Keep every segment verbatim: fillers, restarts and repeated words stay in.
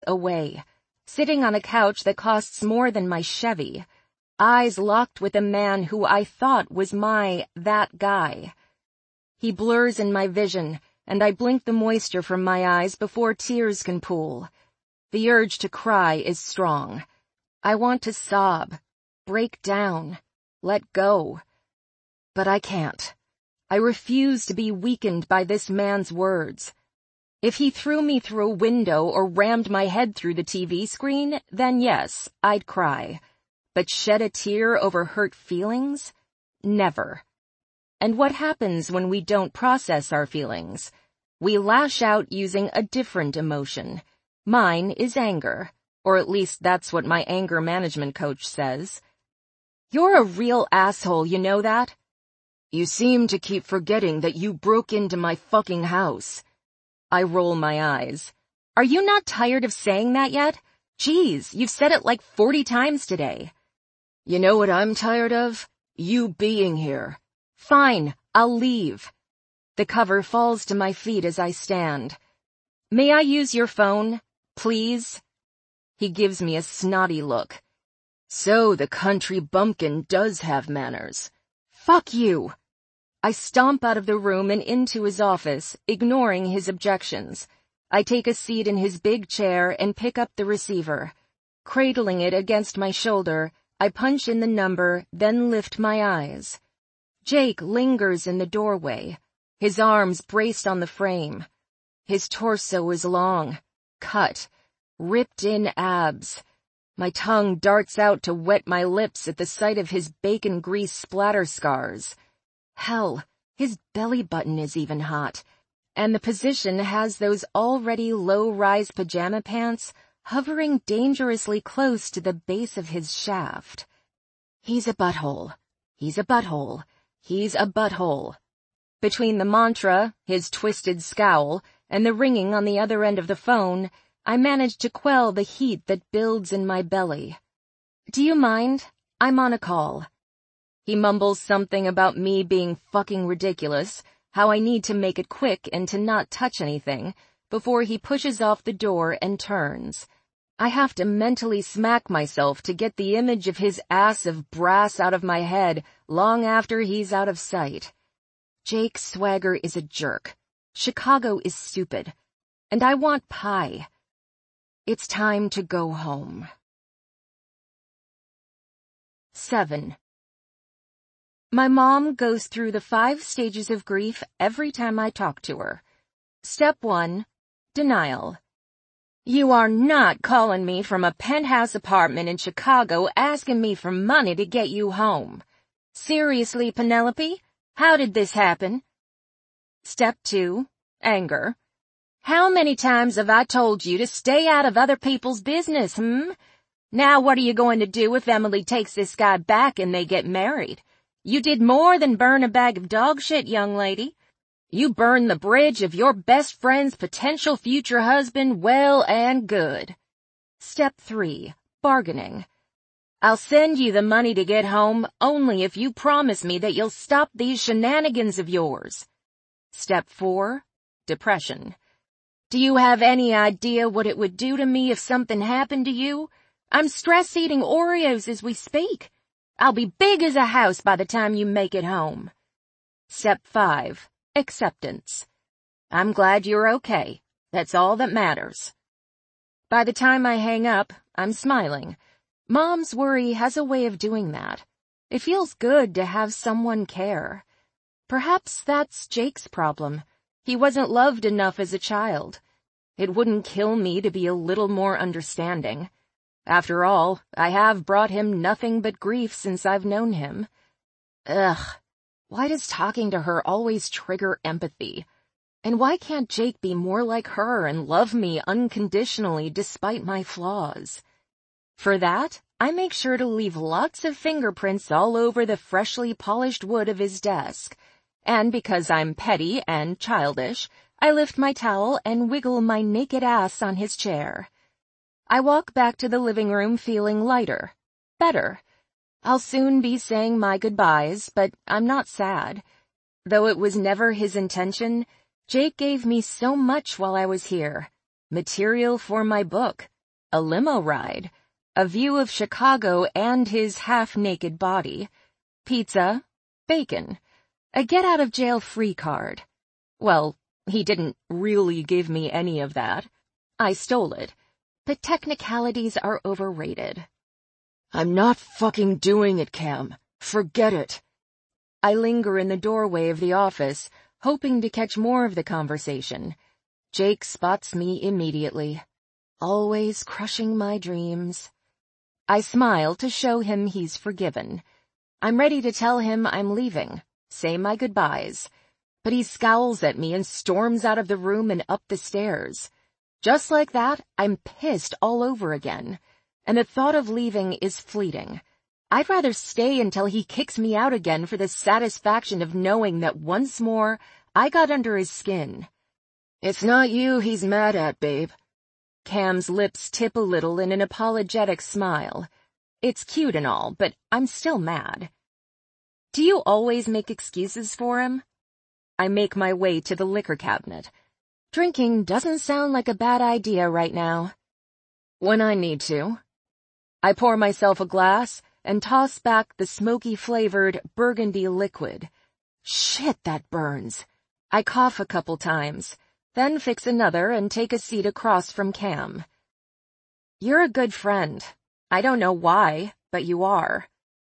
away, sitting on a couch that costs more than my Chevy, eyes locked with a man who I thought was my that guy. He blurs in my vision, and I blink the moisture from my eyes before tears can pool. The urge to cry is strong. I want to sob, break down, let go. But I can't. I refuse to be weakened by this man's words. If he threw me through a window or rammed my head through the T V screen, then yes, I'd cry. But shed a tear over hurt feelings? Never. And what happens when we don't process our feelings? We lash out using a different emotion. Mine is anger, or at least that's what my anger management coach says. You're a real asshole, you know that? You seem to keep forgetting that you broke into my fucking house. I roll my eyes. Are you not tired of saying that yet? Geez, you've said it like forty times today. You know what I'm tired of? You being here. Fine, I'll leave. The cover falls to my feet as I stand. May I use your phone, please? He gives me a snotty look. So the country bumpkin does have manners. Fuck you! I stomp out of the room and into his office, ignoring his objections. I take a seat in his big chair and pick up the receiver. Cradling it against my shoulder, I punch in the number, then lift my eyes. Jake lingers in the doorway, his arms braced on the frame. His torso is long, cut, ripped-in abs. My tongue darts out to wet my lips at the sight of his bacon grease splatter scars. Hell, his belly button is even hot, and the position has those already low-rise pajama pants hovering dangerously close to the base of his shaft. He's a butthole. He's a butthole. He's a butthole. Between the mantra, his twisted scowl, and the ringing on the other end of the phone, I manage to quell the heat that builds in my belly. Do you mind? I'm on a call. He mumbles something about me being fucking ridiculous, how I need to make it quick and to not touch anything, before he pushes off the door and turns. I have to mentally smack myself to get the image of his ass of brass out of my head long after he's out of sight. Jake Swagger is a jerk. Chicago is stupid. And I want pie. It's time to go home. Seven. My mom goes through the five stages of grief every time I talk to her. Step one, denial. You are not calling me from a penthouse apartment in Chicago asking me for money to get you home. Seriously, Penelope? How did this happen? Step two, anger. How many times have I told you to stay out of other people's business, hmm? Now what are you going to do if Emily takes this guy back and they get married? You did more than burn a bag of dog shit, young lady. You burned the bridge of your best friend's potential future husband well and good. Step three, bargaining. I'll send you the money to get home only if you promise me that you'll stop these shenanigans of yours. Step four, depression. Do you have any idea what it would do to me if something happened to you? I'm stress-eating Oreos as we speak. I'll be big as a house by the time you make it home. Step five, acceptance. I'm glad you're okay. That's all that matters. By the time I hang up, I'm smiling. Mom's worry has a way of doing that. It feels good to have someone care. Perhaps that's Jake's problem. He wasn't loved enough as a child. It wouldn't kill me to be a little more understanding. After all, I have brought him nothing but grief since I've known him. Ugh, why does talking to her always trigger empathy? And why can't Jake be more like her and love me unconditionally despite my flaws? For that, I make sure to leave lots of fingerprints all over the freshly polished wood of his desk. And because I'm petty and childish, I lift my towel and wiggle my naked ass on his chair. I walk back to the living room feeling lighter, better. I'll soon be saying my goodbyes, but I'm not sad. Though it was never his intention, Jake gave me so much while I was here. Material for my book, a limo ride, a view of Chicago and his half-naked body, pizza, bacon, a get-out-of-jail-free card. Well, he didn't really give me any of that. I stole it. But technicalities are overrated. I'm not fucking doing it, Cam. Forget it. I linger in the doorway of the office, hoping to catch more of the conversation. Jake spots me immediately, always crushing my dreams. I smile to show him he's forgiven. I'm ready to tell him I'm leaving, say my goodbyes. But he scowls at me and storms out of the room and up the stairs. Just like that, I'm pissed all over again. And the thought of leaving is fleeting. I'd rather stay until he kicks me out again for the satisfaction of knowing that once more I got under his skin. It's not you he's mad at, babe. Cam's lips tip a little in an apologetic smile. It's cute and all, but I'm still mad. Do you always make excuses for him? I make my way to the liquor cabinet. Drinking doesn't sound like a bad idea right now. When I need to. I pour myself a glass and toss back the smoky-flavored burgundy liquid. Shit, that burns. I cough a couple times, then fix another and take a seat across from Cam. You're a good friend. I don't know why, but you are.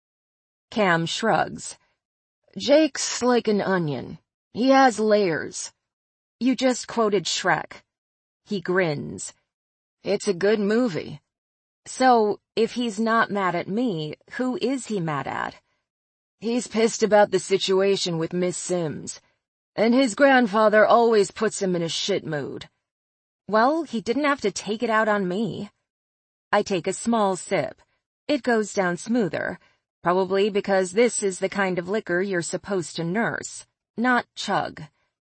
Cam shrugs. Jake's like an onion. He has layers. You just quoted Shrek. He grins. It's a good movie. So, if he's not mad at me, who is he mad at? He's pissed about the situation with Miss Sims. And his grandfather always puts him in a shit mood. Well, he didn't have to take it out on me. I take a small sip. It goes down smoother, probably because this is the kind of liquor you're supposed to nurse, not chug.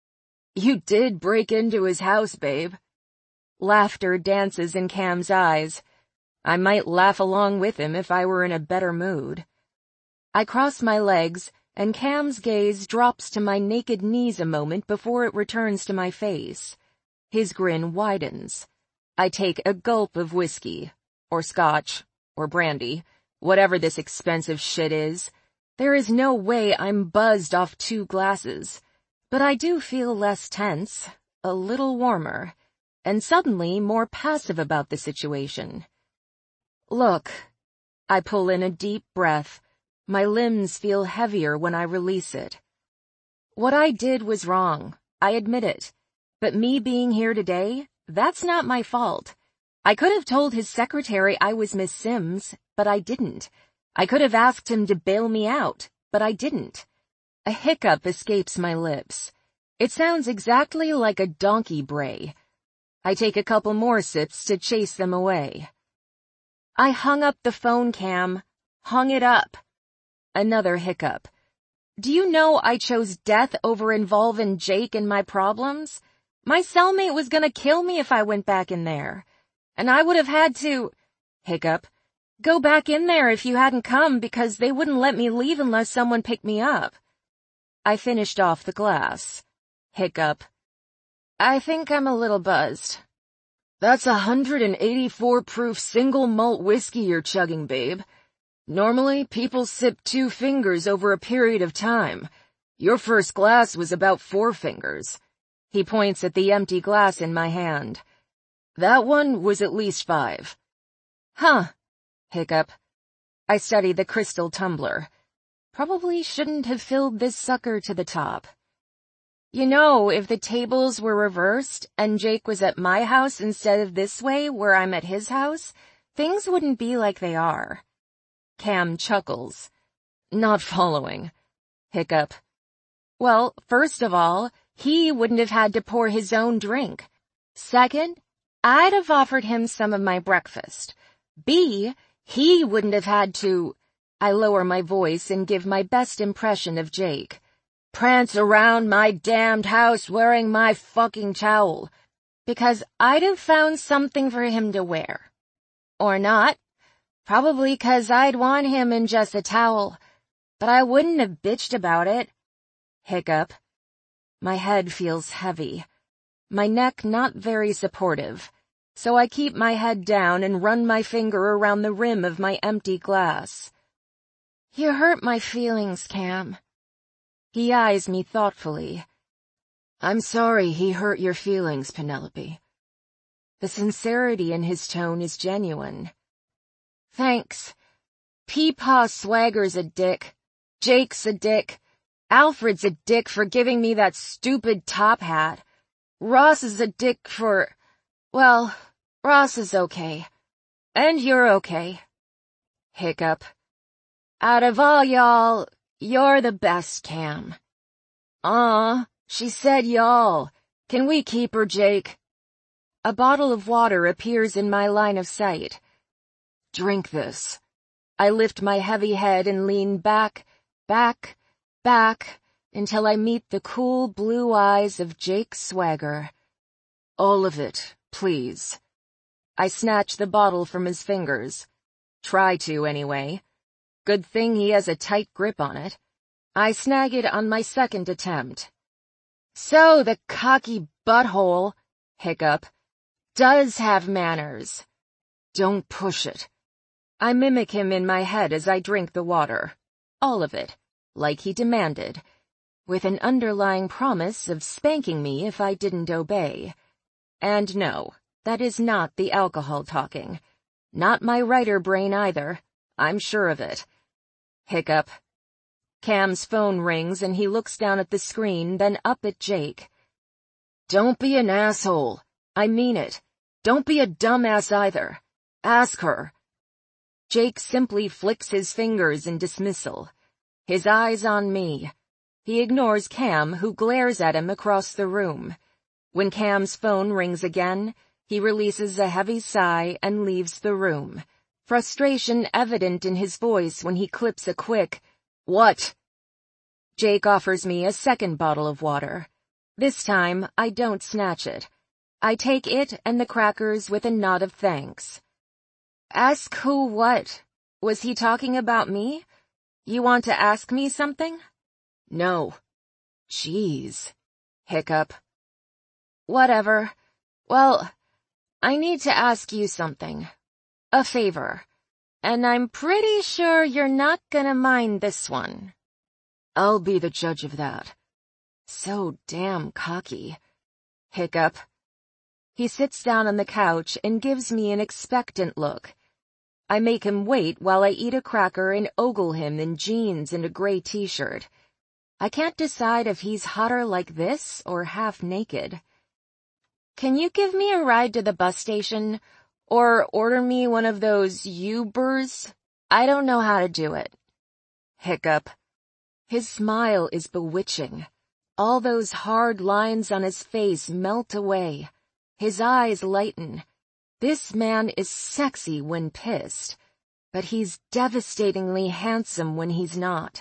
You did break into his house, babe. Laughter dances in Cam's eyes. I might laugh along with him if I were in a better mood. I cross my legs, and Cam's gaze drops to my naked knees a moment before it returns to my face. His grin widens. I take a gulp of whiskey, or scotch, or brandy, whatever this expensive shit is. There is no way I'm buzzed off two glasses, but I do feel less tense, a little warmer, and suddenly more passive about the situation. Look, I pull in a deep breath. My limbs feel heavier when I release it. What I did was wrong, I admit it. But me being here today, that's not my fault. I could have told his secretary I was Miss Sims, but I didn't. I could have asked him to bail me out, but I didn't. A hiccup escapes my lips. It sounds exactly like a donkey bray. I take a couple more sips to chase them away. I hung up the phone, Cam. Hung it up. Another hiccup. Do you know I chose death over involving Jake in my problems? My cellmate was gonna kill me if I went back in there. And I would have had to, hiccup, go back in there if you hadn't come because they wouldn't let me leave unless someone picked me up. I finished off the glass. Hiccup. I think I'm a little buzzed. That's a one hundred eighty-four proof single malt whiskey you're chugging, babe. Normally, people sip two fingers over a period of time. Your first glass was about four fingers. He points at the empty glass in my hand. That one was at least five. Huh. Hiccup. I study the crystal tumbler. Probably shouldn't have filled this sucker to the top. You know, if the tables were reversed and Jake was at my house instead of this way where I'm at his house, things wouldn't be like they are. Cam chuckles. Not following. Hiccup. Well, first of all, he wouldn't have had to pour his own drink. Second, I'd have offered him some of my breakfast. B, he wouldn't have had to... I lower my voice and give my best impression of Jake. Prance around my damned house wearing my fucking towel. Because I'd have found something for him to wear. Or not. Probably 'cause I'd want him in just a towel. But I wouldn't have bitched about it. Hiccup. My head feels heavy. My neck not very supportive. so I keep my head down and run my finger around the rim of my empty glass. You hurt my feelings, Cam. He eyes me thoughtfully. I'm sorry he hurt your feelings, Penelope. The sincerity in his tone is genuine. Thanks. Peepaw Swagger's a dick. Jake's a dick. Alfred's a dick for giving me that stupid top hat. Ross is a dick for... Well, Ross is okay. And you're okay. Hiccup. Out of all y'all, you're the best, Cam. Aw, she said y'all. Can we keep her, Jake? A bottle of water appears in my line of sight. Drink this. I lift my heavy head and lean back, back, back, until I meet the cool blue eyes of Jake Swagger. All of it, please. I snatch the bottle from his fingers. Try to, anyway. Good thing he has a tight grip on it. I snag it on my second attempt. So the cocky butthole, hiccup, does have manners. Don't push it. I mimic him in my head as I drink the water. All of it, like he demanded, with an underlying promise of spanking me if I didn't obey. And no, that is not the alcohol talking. Not my writer brain either. I'm sure of it. Hiccup. Cam's phone rings and he looks down at the screen, then up at Jake. Don't be an asshole. I mean it. Don't be a dumbass either. Ask her. Jake simply flicks his fingers in dismissal. His eyes on me. He ignores Cam, who glares at him across the room. When Cam's phone rings again, he releases a heavy sigh and leaves the room. Frustration evident in his voice when he clips a quick, "What?" Jake offers me a second bottle of water. This time, I don't snatch it. I take it and the crackers with a nod of thanks. Ask who what? Was he talking about me? You want to ask me something? No. Jeez. Hiccup. Whatever. Well, I need to ask you something. A favor. And I'm pretty sure you're not gonna mind this one. I'll be the judge of that. So damn cocky. Hiccup. He sits down on the couch and gives me an expectant look. I make him wait while I eat a cracker and ogle him in jeans and a gray t-shirt. I can't decide if he's hotter like this or half naked. Can you give me a ride to the bus station? Or order me one of those Ubers? I don't know how to do it. Hiccup. His smile is bewitching. All those hard lines on his face melt away. His eyes lighten. This man is sexy when pissed, but he's devastatingly handsome when he's not.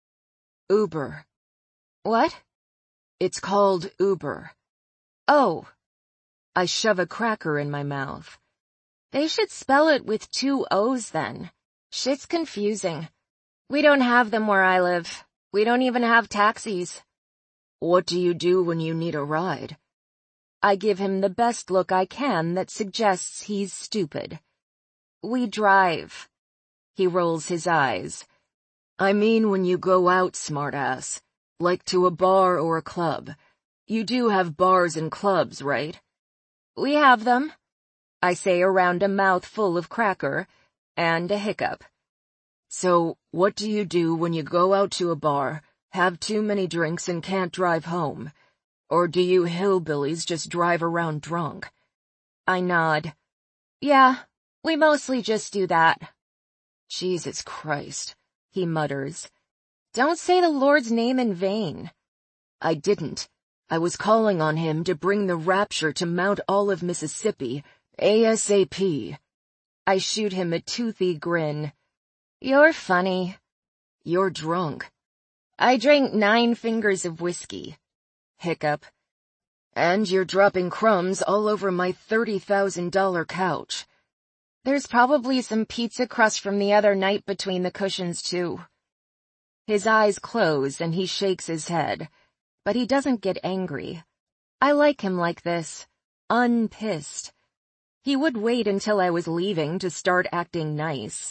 Uber. What? It's called Uber. Oh. I shove a cracker in my mouth. They should spell it with two O's then. Shit's confusing. We don't have them where I live. We don't even have taxis. What do you do when you need a ride? I give him the best look I can that suggests he's stupid. We drive. He rolls his eyes. I mean when you go out, smartass. Like to a bar or a club. You do have bars and clubs, right? We have them, I say around a mouthful of cracker and a hiccup. So, what do you do when you go out to a bar, have too many drinks and can't drive home? Or do you hillbillies just drive around drunk? I nod. Yeah, we mostly just do that. Jesus Christ, he mutters. Don't say the Lord's name in vain. I didn't. I was calling on him to bring the rapture to Mount Olive, Mississippi, ASAP. I shoot him a toothy grin. You're funny. You're drunk. I drank nine fingers of whiskey. Hiccup. And you're dropping crumbs all over my thirty thousand dollar couch. There's probably some pizza crust from the other night between the cushions, too. His eyes close and he shakes his head, but he doesn't get angry. I like him like this, unpissed. He would wait until I was leaving to start acting nice.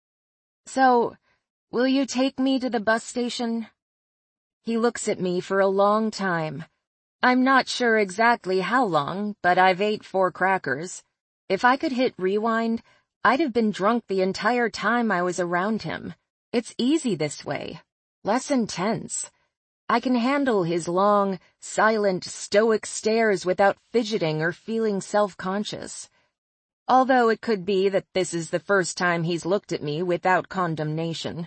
So, will you take me to the bus station? He looks at me for a long time. I'm not sure exactly how long, but I've ate four crackers. If I could hit rewind, I'd have been drunk the entire time I was around him. It's easy this way. Less intense. I can handle his long, silent, stoic stares without fidgeting or feeling self-conscious. Although it could be that this is the first time he's looked at me without condemnation.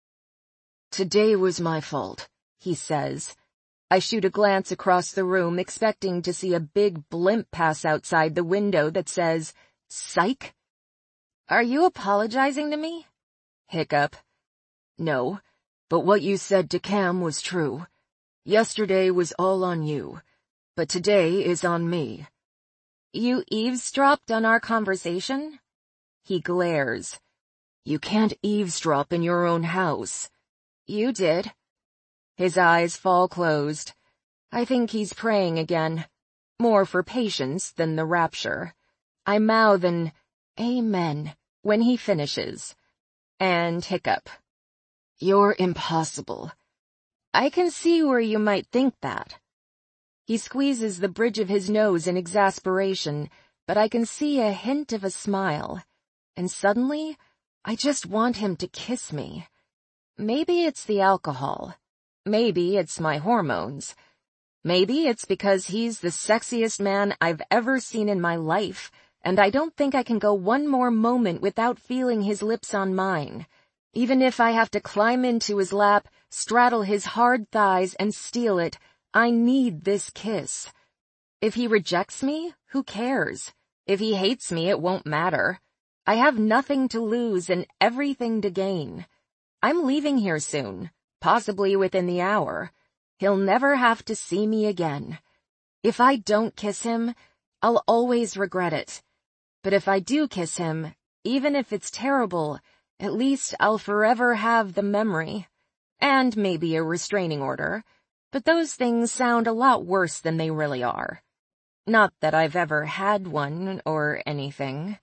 Today was my fault, he says. I shoot a glance across the room, expecting to see a big blimp pass outside the window that says, "Psych." Are you apologizing to me? Hiccup. No, but what you said to Cam was true. Yesterday was all on you, but today is on me. You eavesdropped on our conversation? He glares. You can't eavesdrop in your own house. You did. His eyes fall closed. I think he's praying again, more for patience than the rapture. I mouth an amen when he finishes. And hiccup. You're impossible. I can see where you might think that. He squeezes the bridge of his nose in exasperation, but I can see a hint of a smile. And suddenly, I just want him to kiss me. Maybe it's the alcohol. Maybe it's my hormones. Maybe it's because he's the sexiest man I've ever seen in my life, and I don't think I can go one more moment without feeling his lips on mine. Even if I have to climb into his lap, straddle his hard thighs, and steal it, I need this kiss. If he rejects me, who cares? If he hates me, it won't matter. I have nothing to lose and everything to gain. I'm leaving here soon, possibly within the hour. He'll never have to see me again. If I don't kiss him, I'll always regret it. But if I do kiss him, even if it's terrible, at least I'll forever have the memory. And maybe a restraining order. But those things sound a lot worse than they really are. Not that I've ever had one or anything.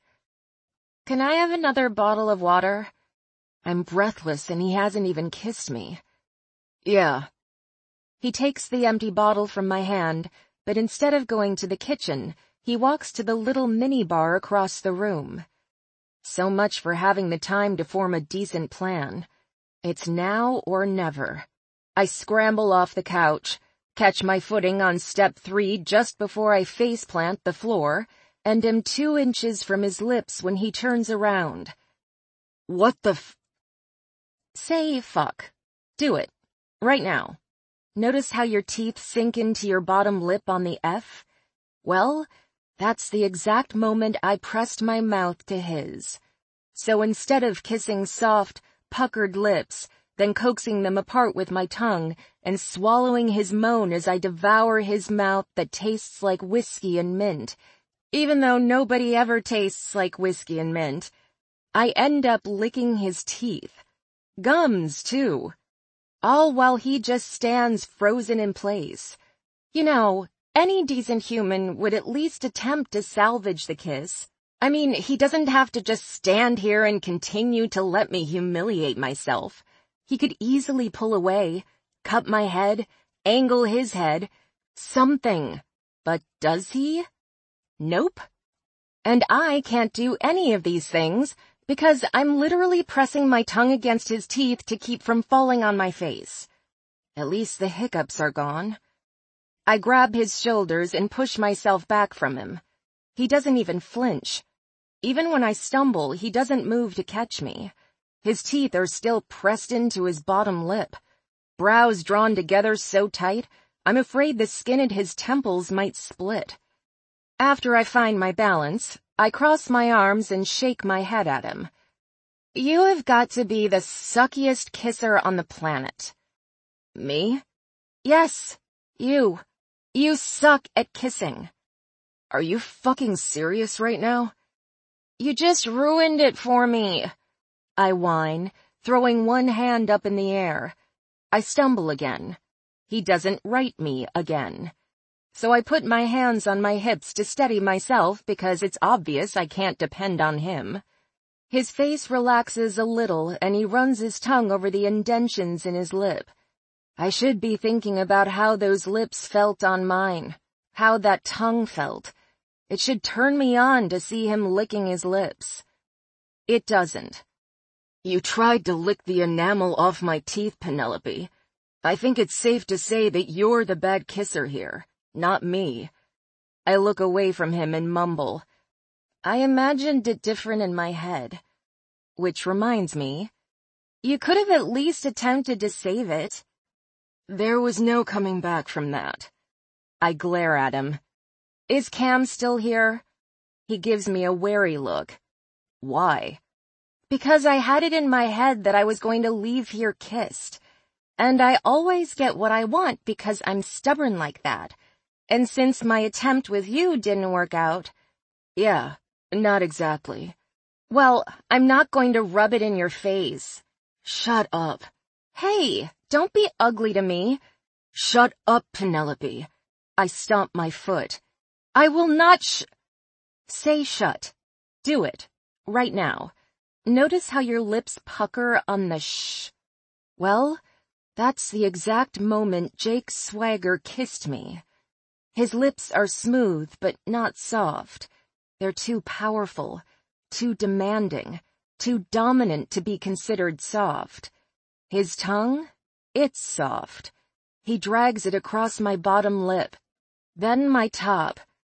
Can I have another bottle of water? I'm breathless and he hasn't even kissed me. Yeah. He takes the empty bottle from my hand, but instead of going to the kitchen, he walks to the little minibar across the room. So much for having the time to form a decent plan. It's now or never. I scramble off the couch, catch my footing on step three just before I faceplant the floor, and am two inches from his lips when he turns around. What the f- Say fuck. Do it. Right now. Notice how your teeth sink into your bottom lip on the F? Well, that's the exact moment I pressed my mouth to his. So instead of kissing soft, puckered lips, then coaxing them apart with my tongue, and swallowing his moan as I devour his mouth that tastes like whiskey and mint, even though nobody ever tastes like whiskey and mint, I end up licking his teeth. Gums, too. All while he just stands frozen in place. You know, any decent human would at least attempt to salvage the kiss. I mean, he doesn't have to just stand here and continue to let me humiliate myself. He could easily pull away, cut my head, angle his head, something. But does he? Nope. And I can't do any of these things because I'm literally pressing my tongue against his teeth to keep from falling on my face. At least the hiccups are gone. I grab his shoulders and push myself back from him. He doesn't even flinch. Even when I stumble, he doesn't move to catch me. His teeth are still pressed into his bottom lip. Brows drawn together so tight, I'm afraid the skin at his temples might split. After I find my balance, I cross my arms and shake my head at him. You have got to be the suckiest kisser on the planet. Me? Yes, you. You suck at kissing. Are you fucking serious right now? You just ruined it for me. I whine, throwing one hand up in the air. I stumble again. He doesn't right me again. So I put my hands on my hips to steady myself because it's obvious I can't depend on him. His face relaxes a little and he runs his tongue over the indentions in his lip. I should be thinking about how those lips felt on mine, how that tongue felt. It should turn me on to see him licking his lips. It doesn't. You tried to lick the enamel off my teeth, Penelope. I think it's safe to say that you're the bad kisser here, not me. I look away from him and mumble. I imagined it different in my head. Which reminds me, you could have at least attempted to save it. There was no coming back from that. I glare at him. Is Cam still here? He gives me a wary look. Why? Because I had it in my head that I was going to leave here kissed. And I always get what I want because I'm stubborn like that. And since my attempt with you didn't work out... Yeah, not exactly. Well, I'm not going to rub it in your face. Shut up. Hey, don't be ugly to me. Shut up, Penelope. I stomp my foot. I will not sh- Say shut. Do it. Right now. Notice how your lips pucker on the sh. Well, that's the exact moment Jake Swagger kissed me. His lips are smooth but not soft. They're too powerful, too demanding, too dominant to be considered soft. His tongue? It's soft. He drags it across my bottom lip, then my top,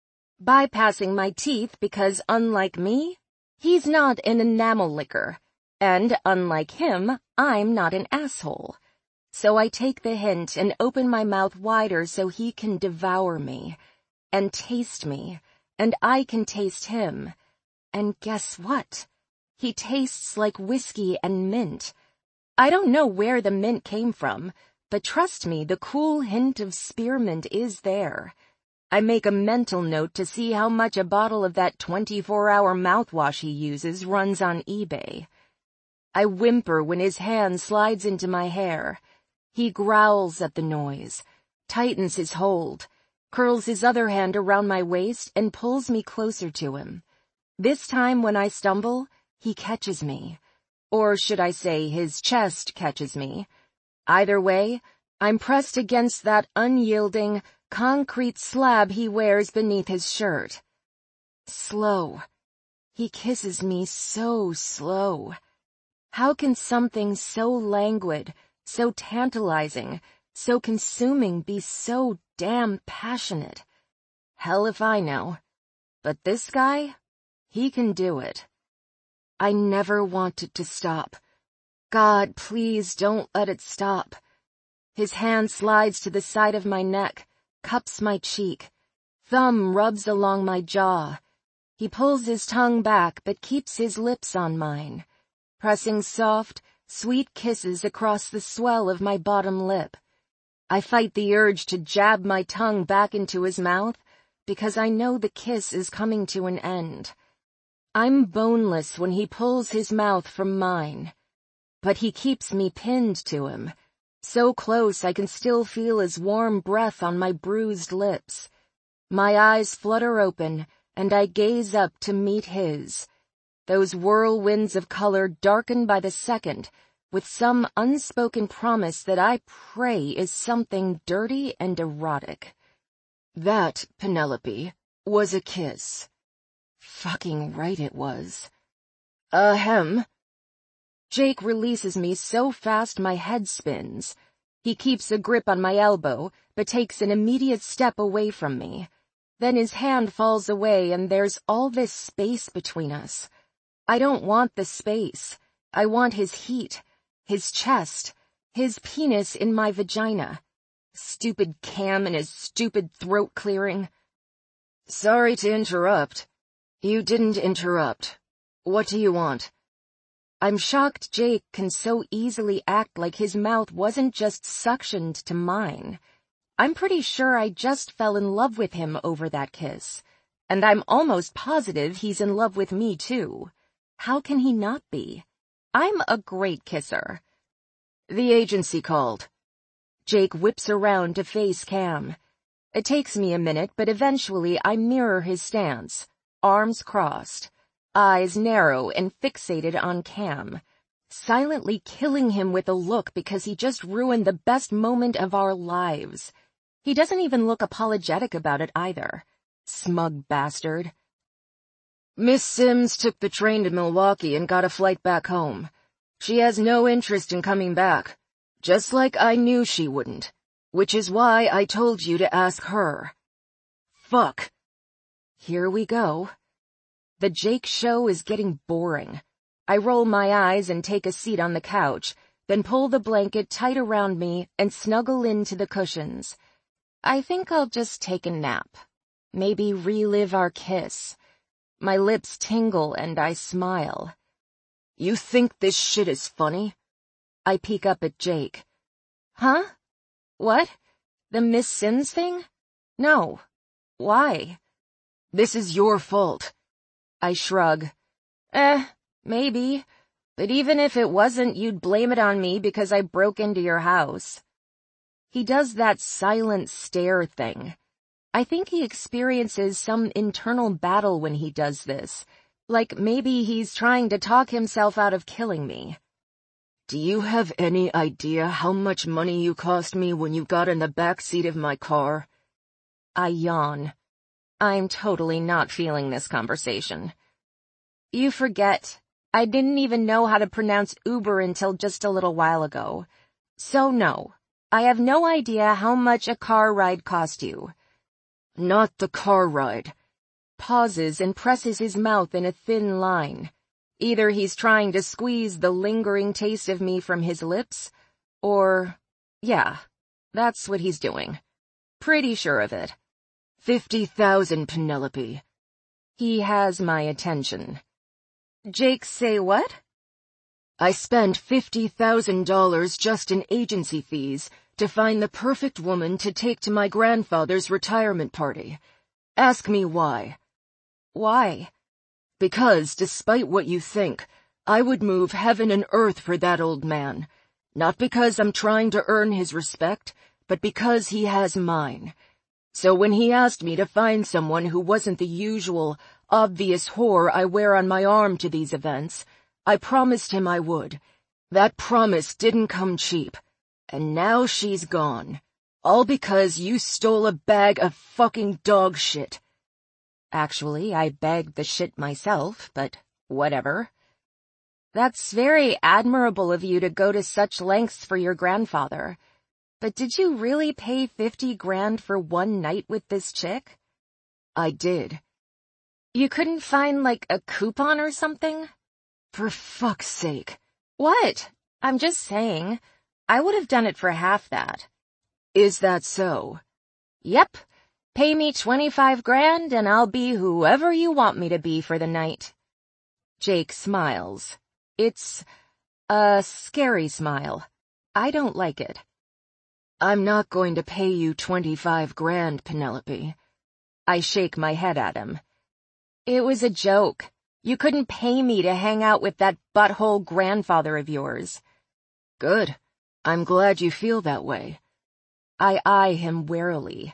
bypassing my teeth because, unlike me, he's not an enamel licker, and, unlike him, I'm not an asshole. So I take the hint and open my mouth wider so he can devour me, and taste me, and I can taste him. And guess what? He tastes like whiskey and mint. I don't know where the mint came from, but trust me, the cool hint of spearmint is there. I make a mental note to see how much a bottle of that twenty-four hour mouthwash he uses runs on eBay. I whimper when his hand slides into my hair. He growls at the noise, tightens his hold, curls his other hand around my waist and pulls me closer to him. This time when I stumble, he catches me. Or should I say his chest catches me. Either way, I'm pressed against that unyielding, concrete slab he wears beneath his shirt. Slow. He kisses me so slow. How can something so languid, so tantalizing, so consuming be so damn passionate? Hell if I know. But this guy, he can do it. I never wanted to stop. God, please don't let it stop. His hand slides to the side of my neck, cups my cheek. Thumb rubs along my jaw. He pulls his tongue back but keeps his lips on mine, pressing soft, sweet kisses across the swell of my bottom lip. I fight the urge to jab my tongue back into his mouth because I know the kiss is coming to an end. I'm boneless when he pulls his mouth from mine, but he keeps me pinned to him, so close I can still feel his warm breath on my bruised lips. My eyes flutter open, and I gaze up to meet his. Those whirlwinds of color darken by the second, with some unspoken promise that I pray is something dirty and erotic. That, Penelope, was a kiss. Fucking right it was. Ahem. Jake releases me so fast my head spins. He keeps a grip on my elbow, but takes an immediate step away from me. Then his hand falls away and there's all this space between us. I don't want the space. I want his heat, his chest, his penis in my vagina. Stupid Cam and his stupid throat clearing. Sorry to interrupt. You didn't interrupt. What do you want? I'm shocked Jake can so easily act like his mouth wasn't just suctioned to mine. I'm pretty sure I just fell in love with him over that kiss. And I'm almost positive he's in love with me too. How can he not be? I'm a great kisser. The agency called. Jake whips around to face Cam. It takes me a minute, but eventually I mirror his stance, arms crossed, eyes narrow and fixated on Cam, silently killing him with a look because he just ruined the best moment of our lives. He doesn't even look apologetic about it either. Smug bastard. Miss Sims took the train to Milwaukee and got a flight back home. She has no interest in coming back, just like I knew she wouldn't, which is why I told you to ask her. Fuck. Here we go. The Jake show is getting boring. I roll my eyes and take a seat on the couch, then pull the blanket tight around me and snuggle into the cushions. I think I'll just take a nap. Maybe relive our kiss. My lips tingle and I smile. You think this shit is funny? I peek up at Jake. Huh? What? The Miss Sims thing? No. Why? This is your fault. I shrug. Eh, maybe. But even if it wasn't, you'd blame it on me because I broke into your house. He does that silent stare thing. I think he experiences some internal battle when he does this. Like maybe he's trying to talk himself out of killing me. Do you have any idea how much money you cost me when you got in the back seat of my car? I yawn. I'm totally not feeling this conversation. You forget. I didn't even know how to pronounce Uber until just a little while ago. So no, I have no idea how much a car ride cost you. Not the car ride. Pauses and presses his mouth in a thin line. Either he's trying to squeeze the lingering taste of me from his lips, or, yeah, that's what he's doing. Pretty sure of it. Fifty thousand, Penelope. He has my attention. Jake, say what? I spent fifty thousand dollars just in agency fees to find the perfect woman to take to my grandfather's retirement party. Ask me why. Why? Because, despite what you think, I would move heaven and earth for that old man. Not because I'm trying to earn his respect, but because he has mine. So when he asked me to find someone who wasn't the usual, obvious whore I wear on my arm to these events, I promised him I would. That promise didn't come cheap. And now she's gone. All because you stole a bag of fucking dog shit. Actually, I bagged the shit myself, but whatever. That's very admirable of you to go to such lengths for your grandfather. But did you really pay fifty grand for one night with this chick? I did. You couldn't find, like, a coupon or something? For fuck's sake. What? I'm just saying. I would have done it for half that. Is that so? Yep. Pay me twenty-five grand and I'll be whoever you want me to be for the night. Jake smiles. It's a scary smile. I don't like it. I'm not going to pay you twenty-five grand, Penelope. I shake my head at him. It was a joke. You couldn't pay me to hang out with that butthole grandfather of yours. Good. I'm glad you feel that way. I eye him warily.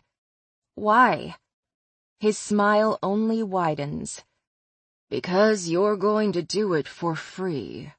Why? His smile only widens. Because you're going to do it for free.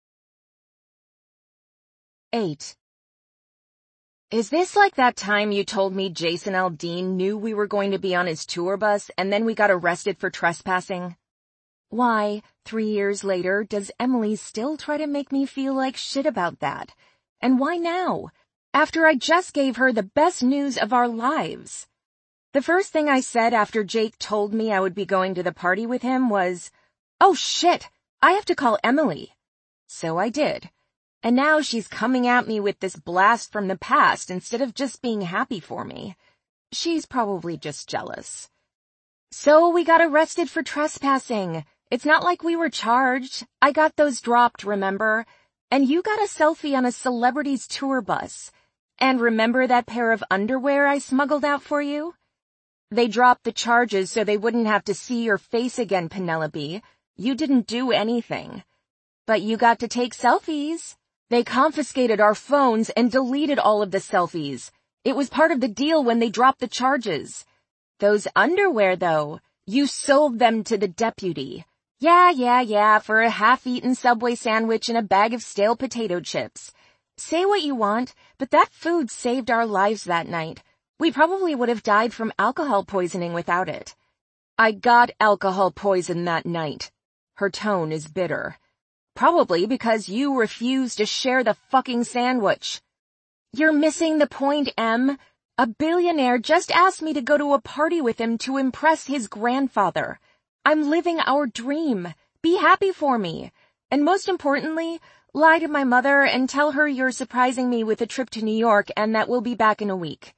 Eight. Is this like that time you told me Jason Aldean knew we were going to be on his tour bus and then we got arrested for trespassing? Why, three years later, does Emily still try to make me feel like shit about that? And why now? After I just gave her the best news of our lives. The first thing I said after Jake told me I would be going to the party with him was, "Oh shit, I have to call Emily." So I did. And now she's coming at me with this blast from the past instead of just being happy for me. She's probably just jealous. So we got arrested for trespassing. It's not like we were charged. I got those dropped, remember? And you got a selfie on a celebrity's tour bus. And remember that pair of underwear I smuggled out for you? They dropped the charges so they wouldn't have to see your face again, Penelope. You didn't do anything. But you got to take selfies. They confiscated our phones and deleted all of the selfies. It was part of the deal when they dropped the charges. Those underwear, though, you sold them to the deputy. Yeah, yeah, yeah, for a half-eaten Subway sandwich and a bag of stale potato chips. Say what you want, but that food saved our lives that night. We probably would have died from alcohol poisoning without it. I got alcohol poison that night. Her tone is bitter. Probably because you refused to share the fucking sandwich. You're missing the point, Em. A billionaire just asked me to go to a party with him to impress his grandfather. I'm living our dream. Be happy for me. And most importantly, lie to my mother and tell her you're surprising me with a trip to New York and that we'll be back in a week.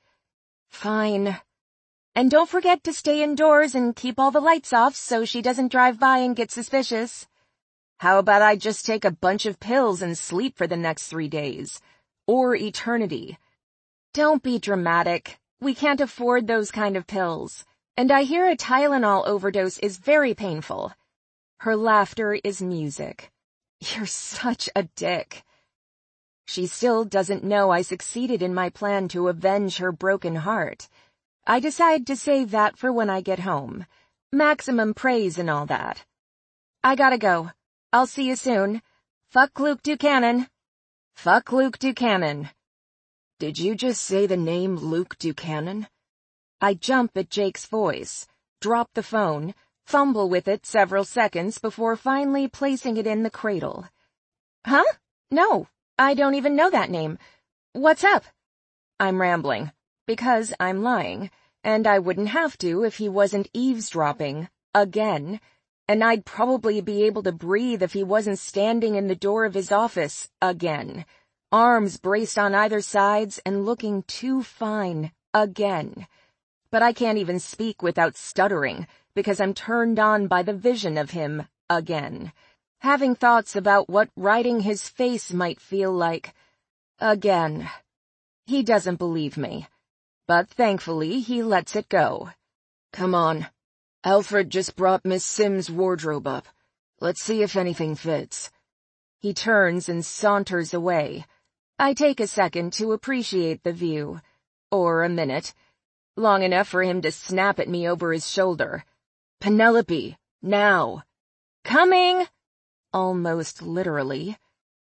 Fine. And don't forget to stay indoors and keep all the lights off so she doesn't drive by and get suspicious. How about I just take a bunch of pills and sleep for the next three days? Or eternity. Don't be dramatic. We can't afford those kind of pills. And I hear a Tylenol overdose is very painful. Her laughter is music. You're such a dick. She still doesn't know I succeeded in my plan to avenge her broken heart. I decide to save that for when I get home. Maximum praise and all that. I gotta go. I'll see you soon. Fuck Luke Buchanan. Fuck Luke Buchanan. Did you just say the name Luke Buchanan? I jump at Jake's voice, drop the phone, fumble with it several seconds before finally placing it in the cradle. Huh? No, I don't even know that name. What's up? I'm rambling, because I'm lying, and I wouldn't have to if he wasn't eavesdropping, again, and I'd probably be able to breathe if he wasn't standing in the door of his office, again, arms braced on either sides and looking too fine, again. But I can't even speak without stuttering, because I'm turned on by the vision of him, again, having thoughts about what writing his face might feel like, again. He doesn't believe me, but thankfully he lets it go. Come on. Alfred just brought Miss Sims' wardrobe up. Let's see if anything fits. He turns and saunters away. I take a second to appreciate the view. Or a minute. Long enough for him to snap at me over his shoulder. Penelope, now. Coming! Almost literally.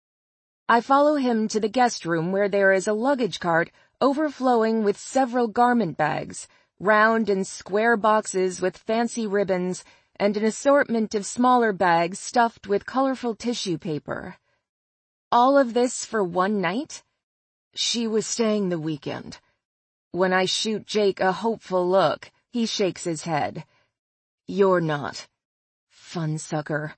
I follow him to the guest room where there is a luggage cart overflowing with several garment bags, round and square boxes with fancy ribbons, and an assortment of smaller bags stuffed with colorful tissue paper. All of this for one night? She was staying the weekend. When I shoot Jake a hopeful look, he shakes his head. You're not. Fun sucker.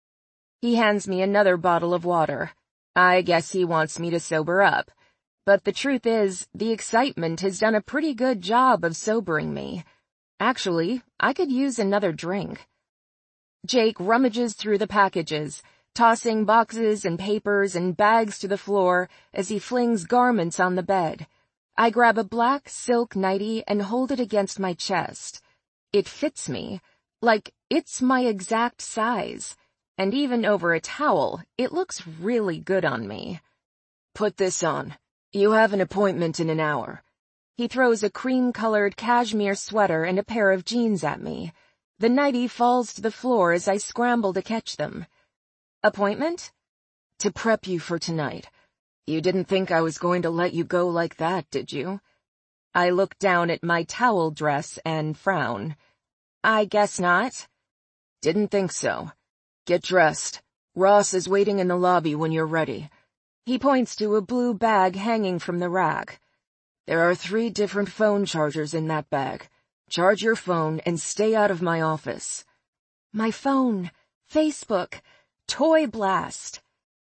He hands me another bottle of water. I guess he wants me to sober up. But the truth is, the excitement has done a pretty good job of sobering me. Actually, I could use another drink. Jake rummages through the packages, tossing boxes and papers and bags to the floor as he flings garments on the bed. I grab a black silk nightie and hold it against my chest. It fits me, like it's my exact size. And even over a towel, it looks really good on me. Put this on. You have an appointment in an hour. He throws a cream-colored cashmere sweater and a pair of jeans at me. The nightie falls to the floor as I scramble to catch them. Appointment? To prep you for tonight. You didn't think I was going to let you go like that, did you? I look down at my towel dress and frown. I guess not. Didn't think so. Get dressed. Ross is waiting in the lobby when you're ready. He points to a blue bag hanging from the rack. There are three different phone chargers in that bag. Charge your phone and stay out of my office. My phone. Facebook. Toy Blast.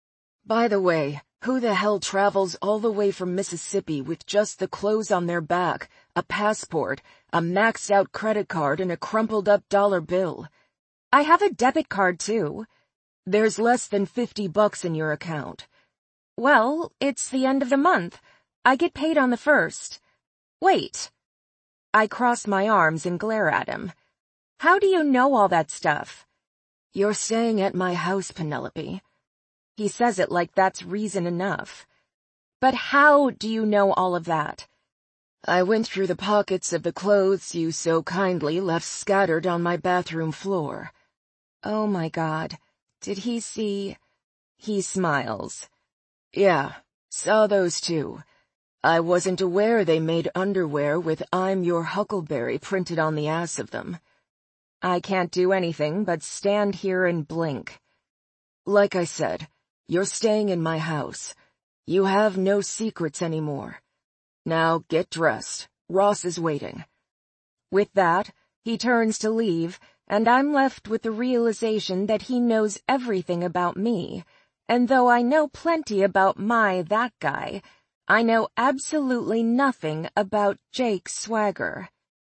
By the way, who the hell travels all the way from Mississippi with just the clothes on their back, a passport, a maxed-out credit card, and a crumpled-up dollar bill? I have a debit card, too. There's less than fifty bucks in your account. Well, it's the end of the month. I get paid on the first. Wait. I cross my arms and glare at him. How do you know all that stuff? You're staying at my house, Penelope. He says it like that's reason enough. But how do you know all of that? I went through the pockets of the clothes you so kindly left scattered on my bathroom floor. Oh my God. Did he see? He smiles. Yeah, saw those too. I wasn't aware they made underwear with "I'm your Huckleberry" printed on the ass of them. I can't do anything but stand here and blink. Like I said, you're staying in my house. You have no secrets anymore. Now get dressed. Ross is waiting. With that, he turns to leave, and I'm left with the realization that he knows everything about me, and though I know plenty about my that guy, I know absolutely nothing about Jake Swagger.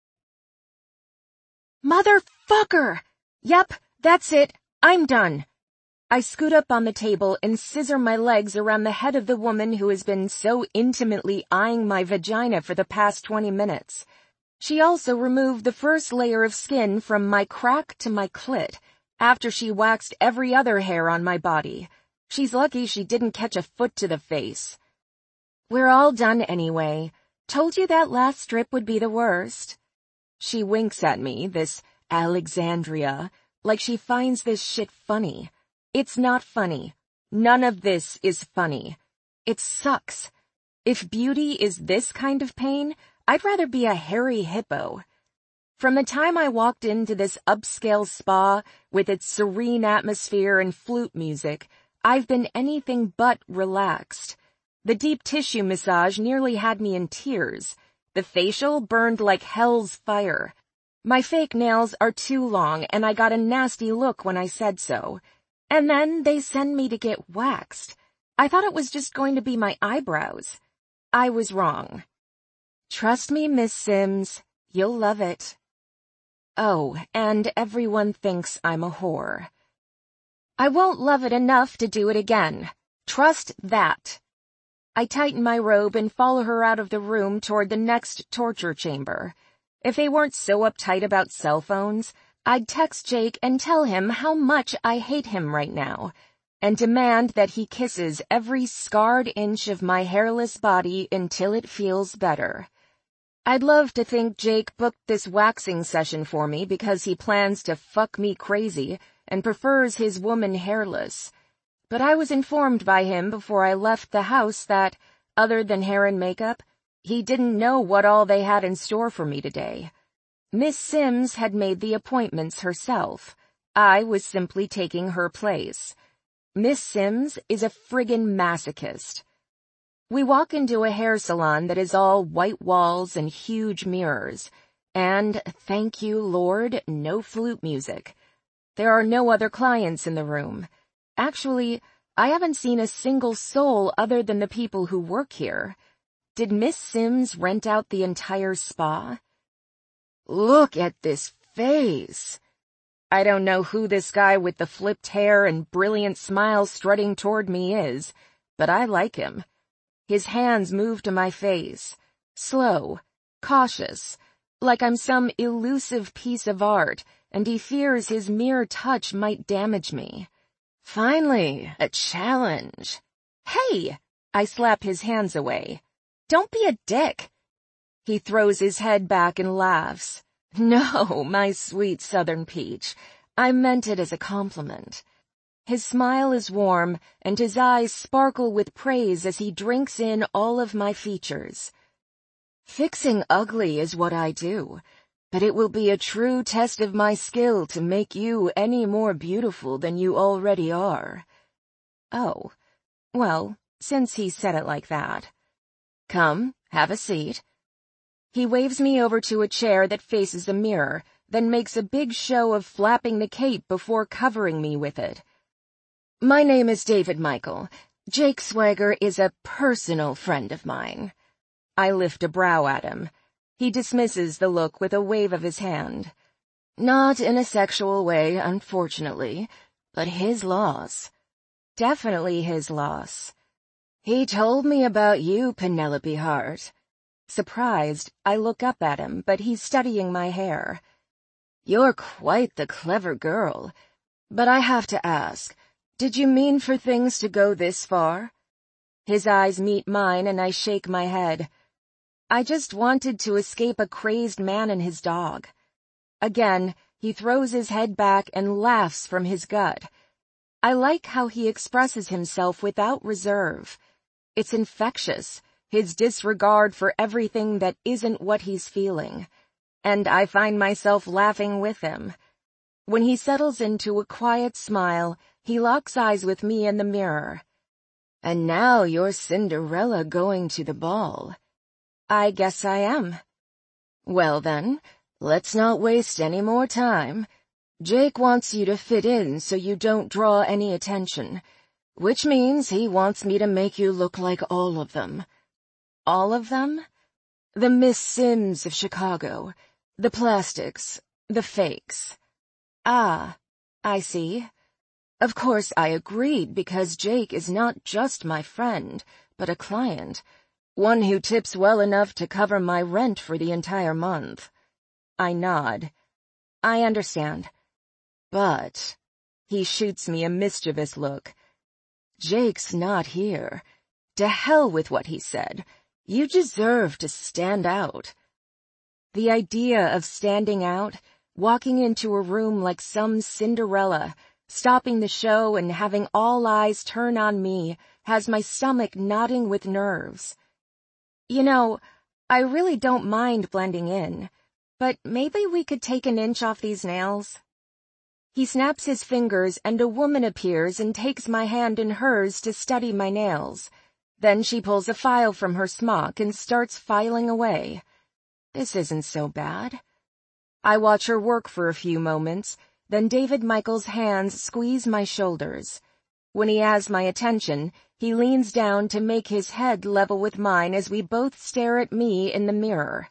Motherfucker! Yep, that's it. I'm done. I scoot up on the table and scissor my legs around the head of the woman who has been so intimately eyeing my vagina for the past twenty minutes. She also removed the first layer of skin from my crack to my clit, after she waxed every other hair on my body. She's lucky she didn't catch a foot to the face. We're all done anyway. Told you that last strip would be the worst. She winks at me, this Alexandria, like she finds this shit funny. It's not funny. None of this is funny. It sucks. If beauty is this kind of pain, I'd rather be a hairy hippo. From the time I walked into this upscale spa with its serene atmosphere and flute music, I've been anything but relaxed. The deep tissue massage nearly had me in tears. The facial burned like hell's fire. My fake nails are too long, and I got a nasty look when I said so. And then they send me to get waxed. I thought it was just going to be my eyebrows. I was wrong. Trust me, Miss Sims, you'll love it. Oh, and everyone thinks I'm a whore. I won't love it enough to do it again. Trust that. I tighten my robe and follow her out of the room toward the next torture chamber. If they weren't so uptight about cell phones, I'd text Jake and tell him how much I hate him right now, and demand that he kisses every scarred inch of my hairless body until it feels better. I'd love to think Jake booked this waxing session for me because he plans to fuck me crazy and prefers his woman hairless. But I was informed by him before I left the house that, other than hair and makeup, he didn't know what all they had in store for me today. Miss Sims had made the appointments herself. I was simply taking her place. Miss Sims is a friggin' masochist. We walk into a hair salon that is all white walls and huge mirrors. And, thank you, Lord, no flute music. There are no other clients in the room. Actually, I haven't seen a single soul other than the people who work here. Did Miss Sims rent out the entire spa? Look at this face. I don't know who this guy with the flipped hair and brilliant smile strutting toward me is, but I like him. His hands move to my face, slow, cautious, like I'm some elusive piece of art, and he fears his mere touch might damage me. Finally, a challenge. Hey! I slap his hands away. Don't be a dick. He throws his head back and laughs. No, my sweet southern peach. I meant it as a compliment. His smile is warm, and his eyes sparkle with praise as he drinks in all of my features. Fixing ugly is what I do, but it will be a true test of my skill to make you any more beautiful than you already are. Oh, well, since he said it like that. Come, have a seat. He waves me over to a chair that faces a mirror, then makes a big show of flapping the cape before covering me with it. My name is David Michael. Jake Swagger is a personal friend of mine. I lift a brow at him. He dismisses the look with a wave of his hand. Not in a sexual way, unfortunately, but his loss. Definitely his loss. He told me about you, Penelope Hart. Surprised, I look up at him, but he's studying my hair. You're quite the clever girl. But I have to ask, did you mean for things to go this far? His eyes meet mine and I shake my head. I just wanted to escape a crazed man and his dog. Again, he throws his head back and laughs from his gut. I like how he expresses himself without reserve. It's infectious, his disregard for everything that isn't what he's feeling. And I find myself laughing with him. When he settles into a quiet smile, he locks eyes with me in the mirror. And now you're Cinderella going to the ball. I guess I am. Well then, let's not waste any more time. Jake wants you to fit in so you don't draw any attention, which means he wants me to make you look like all of them. All of them? The Miss Sims of Chicago, the plastics, the fakes. Ah, I see. Of course I agreed because Jake is not just my friend, but a client, one who tips well enough to cover my rent for the entire month. I nod. I understand. But, he shoots me a mischievous look. Jake's not here. To hell with what he said. You deserve to stand out. The idea of standing out, walking into a room like some Cinderella, stopping the show and having all eyes turn on me, has my stomach knotting with nerves. You know, I really don't mind blending in, but maybe we could take an inch off these nails. He snaps his fingers and a woman appears and takes my hand in hers to study my nails. Then she pulls a file from her smock and starts filing away. This isn't so bad. I watch her work for a few moments, then David Michael's hands squeeze my shoulders. When he has my attention, he leans down to make his head level with mine as we both stare at me in the mirror.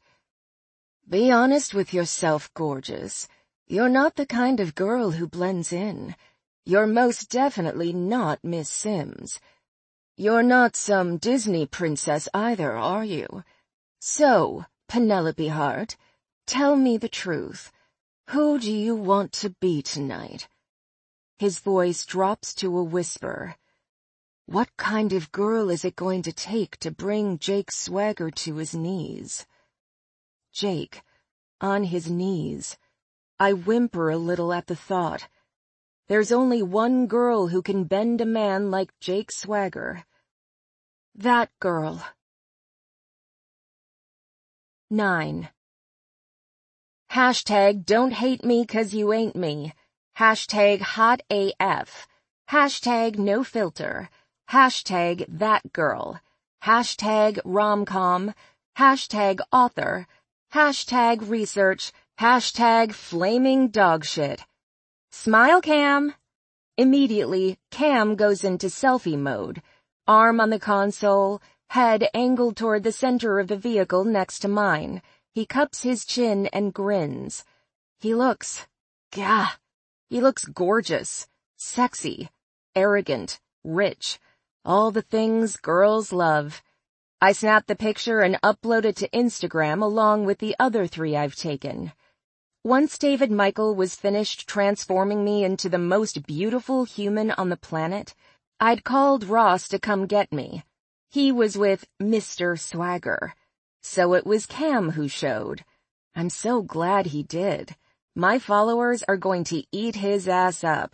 Be honest with yourself, gorgeous. You're not the kind of girl who blends in. You're most definitely not Miss Sims. You're not some Disney princess either, are you? So, Penelope Hart, tell me the truth. Who do you want to be tonight? His voice drops to a whisper. What kind of girl is it going to take to bring Jake Swaggart to his knees? Jake, on his knees. I whimper a little at the thought. There's only one girl who can bend a man like Jake Swaggart. That girl. Nine. Hashtag don't hate me 'cause you ain't me. Hashtag hot A F. Hashtag no filter. Hashtag that girl. Hashtag romcom. Hashtag author. Hashtag research. Hashtag flaming dogshit. Smile, Cam. Immediately, Cam goes into selfie mode. Arm on the console, head angled toward the center of the vehicle next to mine. He cups his chin and grins. He looks, gah, he looks gorgeous, sexy, arrogant, rich, all the things girls love. I snap the picture and upload it to Instagram along with the other three I've taken. Once David Michael was finished transforming me into the most beautiful human on the planet, I'd called Ross to come get me. He was with Mister Swagger. So it was Cam who showed. I'm so glad he did. My followers are going to eat his ass up.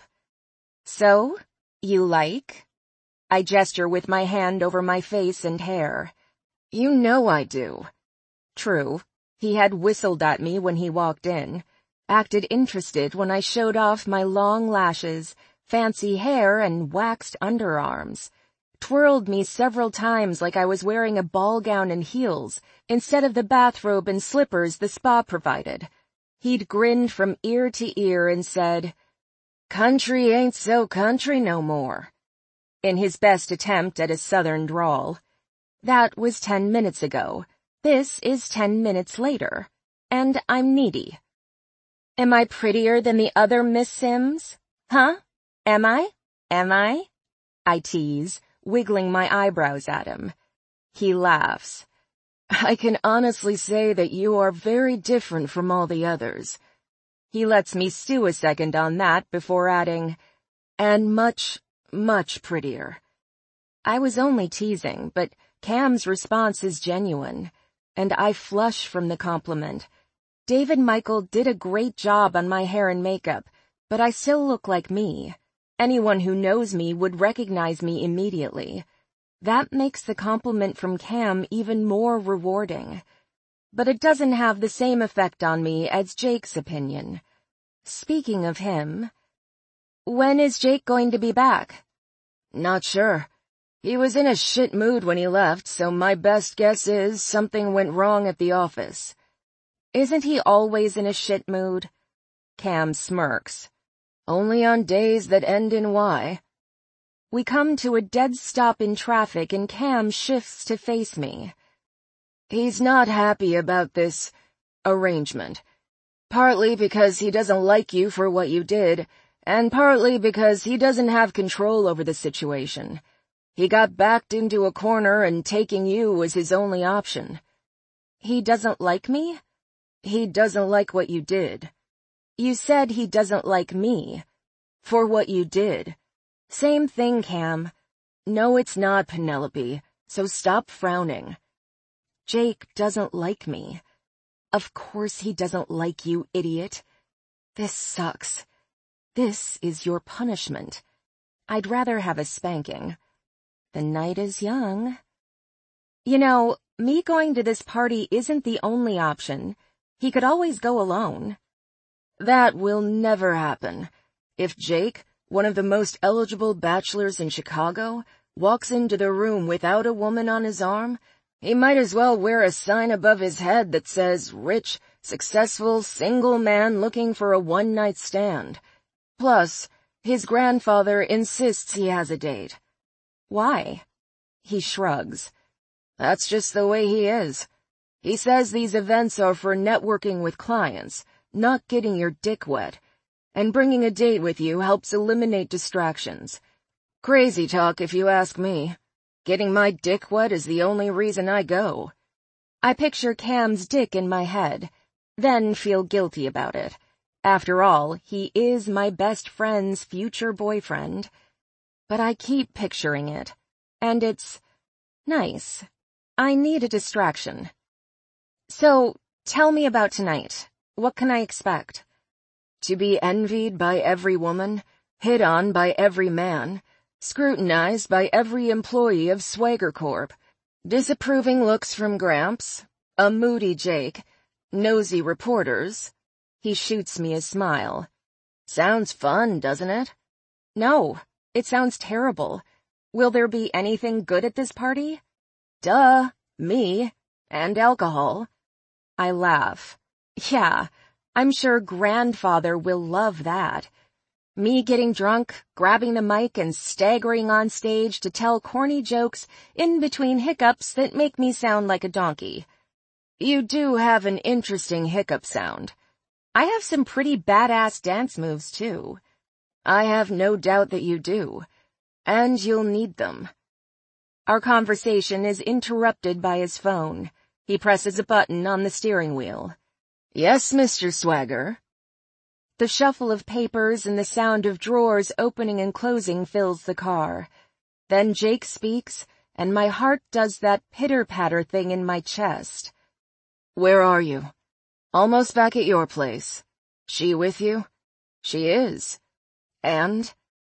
So, you like? I gesture with my hand over my face and hair. You know I do. True. He had whistled at me when he walked in, acted interested when I showed off my long lashes, fancy hair, and waxed underarms. Twirled me several times like I was wearing a ball gown and heels, instead of the bathrobe and slippers the spa provided. He'd grinned from ear to ear and said, "Country ain't so country no more," in his best attempt at a southern drawl. That was ten minutes ago. This is ten minutes later. And I'm needy. Am I prettier than the other Miss Sims? Huh? Am I? Am I? I tease, wiggling my eyebrows at him. He laughs. I can honestly say that you are very different from all the others. He lets me stew a second on that before adding, and much, much prettier. I was only teasing, but Cam's response is genuine. and I flush from the compliment. David Michael did a great job on my hair and makeup, but I still look like me. Anyone who knows me would recognize me immediately. That makes the compliment from Cam even more rewarding. But it doesn't have the same effect on me as Jake's opinion. Speaking of him, when is Jake going to be back? Not sure. He was in a shit mood when he left, so my best guess is something went wrong at the office. Isn't he always in a shit mood? Cam smirks. Only on days that end in Y. We come to a dead stop in traffic and Cam shifts to face me. He's not happy about this arrangement. Partly because he doesn't like you for what you did, and partly because he doesn't have control over the situation. He got backed into a corner and taking you was his only option. He doesn't like me? He doesn't like what you did. You said he doesn't like me. For what you did. Same thing, Cam. No, it's not, Penelope, so stop frowning. Jake doesn't like me. Of course he doesn't like you, idiot. This sucks. This is your punishment. I'd rather have a spanking. The night is young. You know, me going to this party isn't the only option. He could always go alone. That will never happen. If Jake, one of the most eligible bachelors in Chicago, walks into the room without a woman on his arm, he might as well wear a sign above his head that says, rich, successful, single man looking for a one-night stand. Plus, his grandfather insists he has a date. Why? He shrugs. That's just the way he is. He says these events are for networking with clients, not getting your dick wet, and bringing a date with you helps eliminate distractions. Crazy talk if you ask me. Getting my dick wet is the only reason I go. I picture Cam's dick in my head, then feel guilty about it. After all, he is my best friend's future boyfriend. But I keep picturing it, and it's nice. I need a distraction. So, tell me about tonight. What can I expect? To be envied by every woman, hit on by every man, scrutinized by every employee of Swagger Corp, disapproving looks from Gramps, a moody Jake, nosy reporters. He shoots me a smile. Sounds fun, doesn't it? No, it sounds terrible. Will there be anything good at this party? Duh, me, and alcohol. I laugh. Yeah, I'm sure grandfather will love that. Me getting drunk, grabbing the mic and staggering on stage to tell corny jokes in between hiccups that make me sound like a donkey. You do have an interesting hiccup sound. I have some pretty badass dance moves, too. I have no doubt that you do. And you'll need them. Our conversation is interrupted by his phone. He presses a button on the steering wheel. Yes, Mister Swagger. The shuffle of papers and the sound of drawers opening and closing fills the car. Then Jake speaks, and my heart does that pitter-patter thing in my chest. Where are you? Almost back at your place. She with you? She is. And?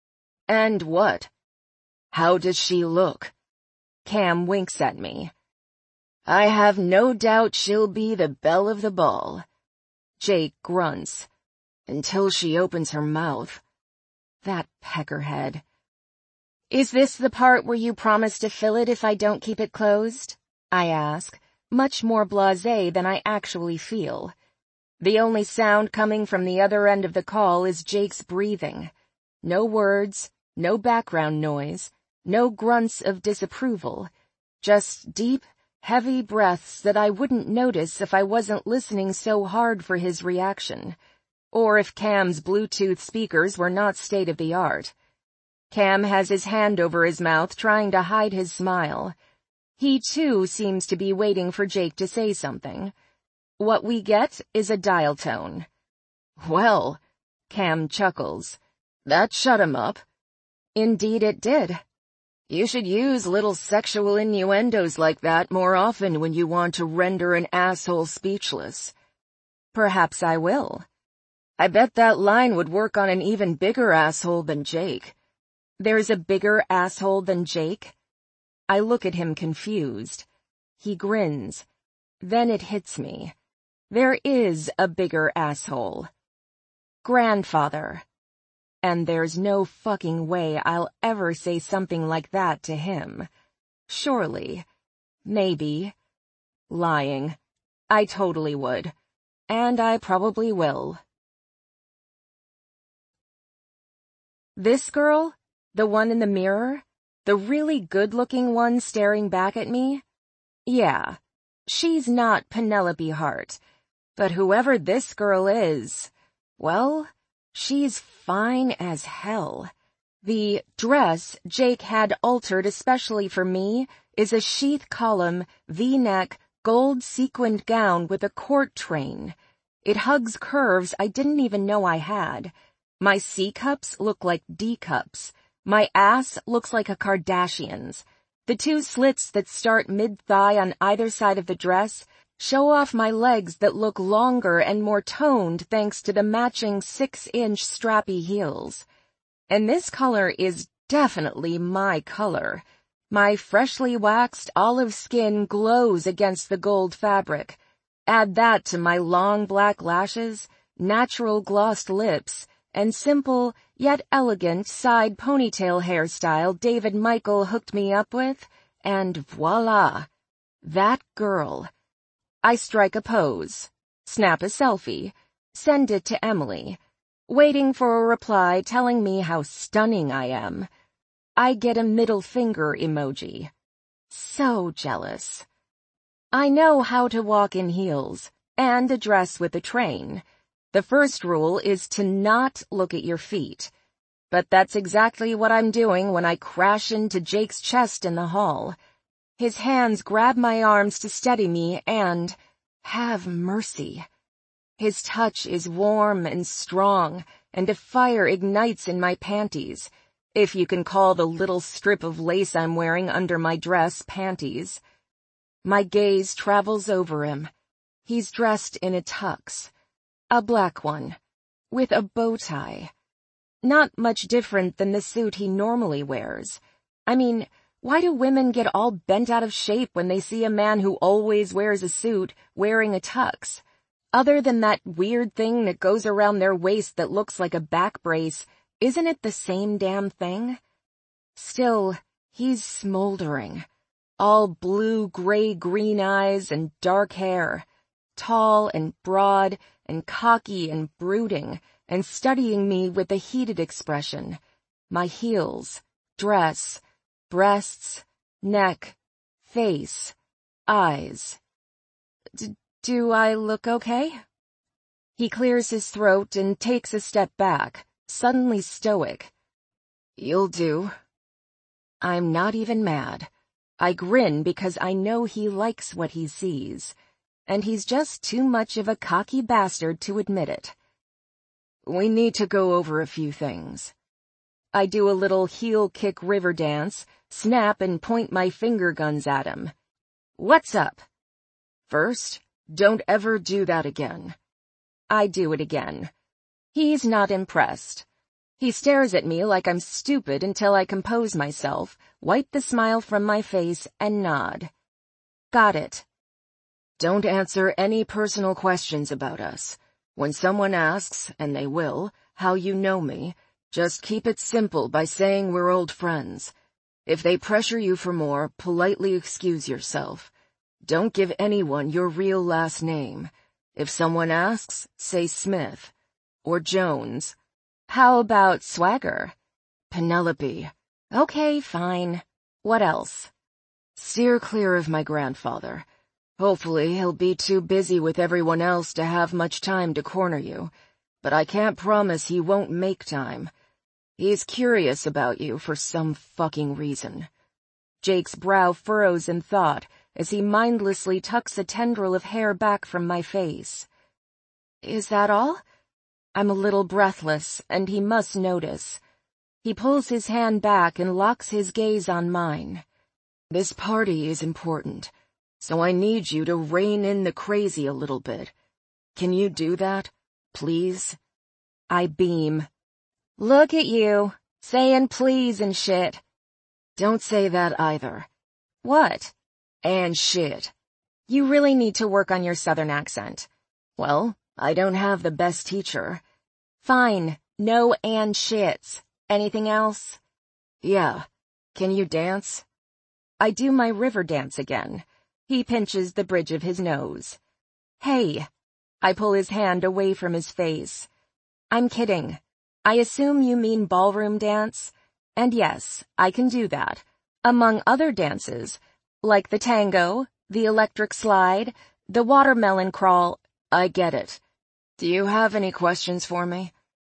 And what? How does she look? Cam winks at me. I have no doubt she'll be the belle of the ball. Jake grunts. Until she opens her mouth. That peckerhead. Is this the part where you promise to fill it if I don't keep it closed? I ask, much more blasé than I actually feel. The only sound coming from the other end of the call is Jake's breathing. No words, no background noise, no grunts of disapproval. Just deep, heavy breaths that I wouldn't notice if I wasn't listening so hard for his reaction. Or if Cam's Bluetooth speakers were not state-of-the-art. Cam has his hand over his mouth trying to hide his smile. He, too, seems to be waiting for Jake to say something. What we get is a dial tone. Well, Cam chuckles. That shut him up. Indeed it did. You should use little sexual innuendos like that more often when you want to render an asshole speechless. Perhaps I will. I bet that line would work on an even bigger asshole than Jake. There's a bigger asshole than Jake? I look at him confused. He grins. Then it hits me. There is a bigger asshole. Grandfather. And there's no fucking way I'll ever say something like that to him. Surely. Maybe. Lying. I totally would. And I probably will. This girl? The one in the mirror? The really good-looking one staring back at me? Yeah. She's not Penelope Hart. But whoever this girl is, well, she's fine as hell. The dress Jake had altered especially for me is a sheath column, V-neck, gold sequined gown with a court train. It hugs curves I didn't even know I had. My C-cups look like D-cups. My ass looks like a Kardashian's. The two slits that start mid-thigh on either side of the dress show off my legs that look longer and more toned thanks to the matching six-inch strappy heels. And this color is definitely my color. My freshly waxed olive skin glows against the gold fabric. Add that to my long black lashes, natural glossed lips, and simple, yet elegant side ponytail hairstyle David Michael hooked me up with, and voila! That girl. I strike a pose, snap a selfie, send it to Emily, waiting for a reply telling me how stunning I am. I get a middle finger emoji. So jealous. I know how to walk in heels, and a dress with a train. The first rule is to not look at your feet. But that's exactly what I'm doing when I crash into Jake's chest in the hall. His hands grab my arms to steady me and, have mercy. His touch is warm and strong, and a fire ignites in my panties, if you can call the little strip of lace I'm wearing under my dress panties. My gaze travels over him. He's dressed in a tux. A black one, with a bow tie. Not much different than the suit he normally wears. I mean, why do women get all bent out of shape when they see a man who always wears a suit wearing a tux? Other than that weird thing that goes around their waist that looks like a back brace, isn't it the same damn thing? Still, he's smoldering. All blue, gray, green eyes and dark hair. Tall and broad and cocky and brooding, and studying me with a heated expression. My heels, dress, breasts, neck, face, eyes. D- do I look okay? He clears his throat and takes a step back, suddenly stoic. You'll do. I'm not even mad. I grin because I know he likes what he sees. And he's just too much of a cocky bastard to admit it. We need to go over a few things. I do a little heel kick river dance, snap and point my finger guns at him. What's up? First, don't ever do that again. I do it again. He's not impressed. He stares at me like I'm stupid until I compose myself, wipe the smile from my face, and nod. Got it. Don't answer any personal questions about us. When someone asks, and they will, how you know me, just keep it simple by saying we're old friends. If they pressure you for more, politely excuse yourself. Don't give anyone your real last name. If someone asks, say Smith. Or Jones. How about Swagger? Penelope. Okay, fine. What else? Steer clear of my grandfather. Hopefully he'll be too busy with everyone else to have much time to corner you, but I can't promise he won't make time. He's curious about you for some fucking reason. Jake's brow furrows in thought as he mindlessly tucks a tendril of hair back from my face. Is that all? I'm a little breathless, and he must notice. He pulls his hand back and locks his gaze on mine. This party is important, so I need you to rein in the crazy a little bit. Can you do that, please? I beam. Look at you, saying please and shit. Don't say that either. What? And shit. You really need to work on your southern accent. Well, I don't have the best teacher. Fine, no and shits. Anything else? Yeah. Can you dance? I do my river dance again. He pinches the bridge of his nose. Hey. I pull his hand away from his face. I'm kidding. I assume you mean ballroom dance? And yes, I can do that. Among other dances, like the tango, the electric slide, the watermelon crawl. I get it. Do you have any questions for me?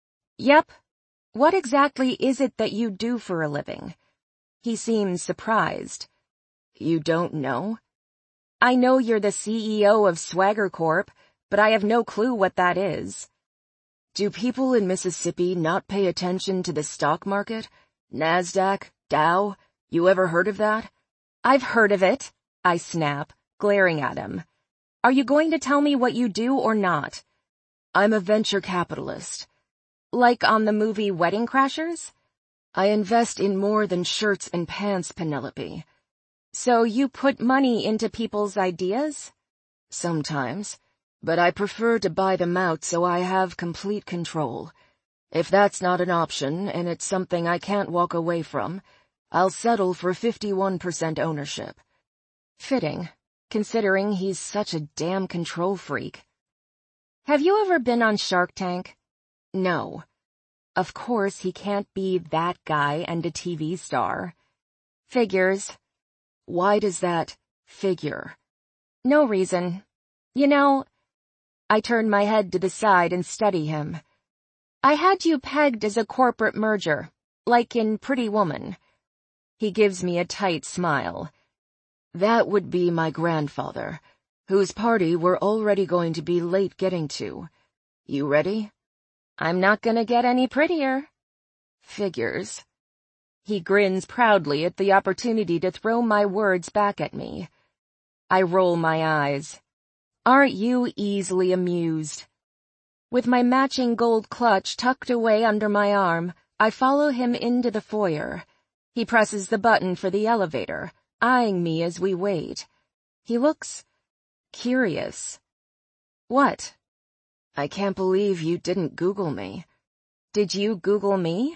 Yep. What exactly is it that you do for a living? He seems surprised. You don't know? I know you're the C E O of Swagger Corp, but I have no clue what that is. Do people in Mississippi not pay attention to the stock market? NASDAQ? Dow? You ever heard of that? I've heard of it, I snap, glaring at him. Are you going to tell me what you do or not? I'm a venture capitalist. Like on the movie Wedding Crashers? I invest in more than shirts and pants, Penelope. So you put money into people's ideas? Sometimes. But I prefer to buy them out so I have complete control. If that's not an option, and it's something I can't walk away from, I'll settle for fifty-one percent ownership. Fitting, considering he's such a damn control freak. Have you ever been on Shark Tank? No. Of course he can't be that guy and a T V star. Figures. Why does that figure? No reason. You know, I turn my head to the side and study him. I had you pegged as a corporate merger, like in Pretty Woman. He gives me a tight smile. That would be my grandfather, whose party we're already going to be late getting to. You ready? I'm not gonna get any prettier. Figures. He grins proudly at the opportunity to throw my words back at me. I roll my eyes. Aren't you easily amused? With my matching gold clutch tucked away under my arm, I follow him into the foyer. He presses the button for the elevator, eyeing me as we wait. He looks curious. What? I can't believe you didn't Google me. Did you Google me?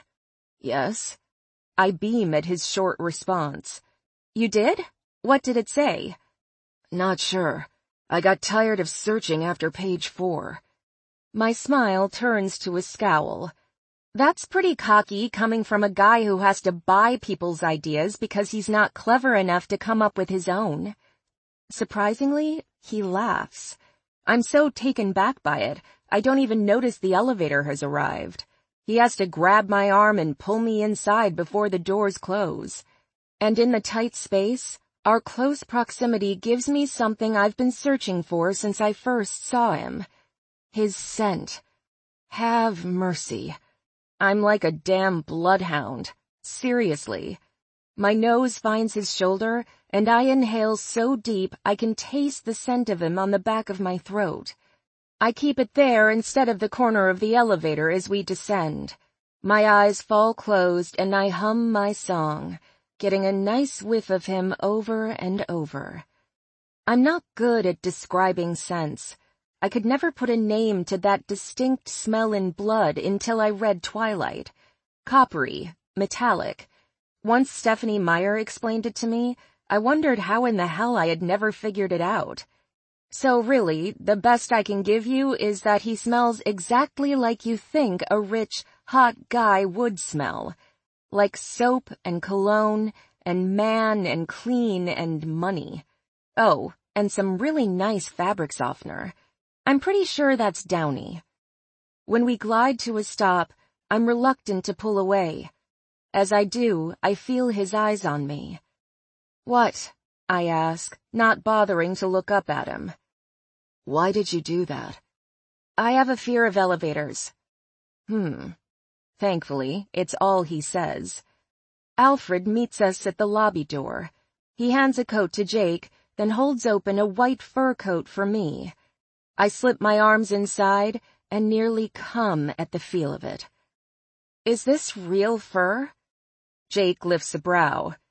Yes. I beam at his short response. You did? What did it say? Not sure. I got tired of searching after page four. My smile turns to a scowl. That's pretty cocky coming from a guy who has to buy people's ideas because he's not clever enough to come up with his own. Surprisingly, he laughs. I'm so taken back by it, I don't even notice the elevator has arrived. He has to grab my arm and pull me inside before the doors close. And in the tight space, our close proximity gives me something I've been searching for since I first saw him. His scent. Have mercy. I'm like a damn bloodhound. Seriously. My nose finds his shoulder, and I inhale so deep I can taste the scent of him on the back of my throat. I keep it there instead of the corner of the elevator as we descend. My eyes fall closed and I hum my song, getting a nice whiff of him over and over. I'm not good at describing scents. I could never put a name to that distinct smell in blood until I read Twilight. Coppery, metallic. Once Stephenie Meyer explained it to me, I wondered how in the hell I had never figured it out. So really, the best I can give you is that he smells exactly like you think a rich, hot guy would smell. Like soap and cologne and man and clean and money. Oh, and some really nice fabric softener. I'm pretty sure that's Downy. When we glide to a stop, I'm reluctant to pull away. As I do, I feel his eyes on me. What? I ask, not bothering to look up at him. Why did you do that? I have a fear of elevators. Hmm. Thankfully, it's all he says. Alfred meets us at the lobby door. He hands a coat to Jake, then holds open a white fur coat for me. I slip my arms inside and nearly come at the feel of it. Is this real fur? Jake lifts a brow.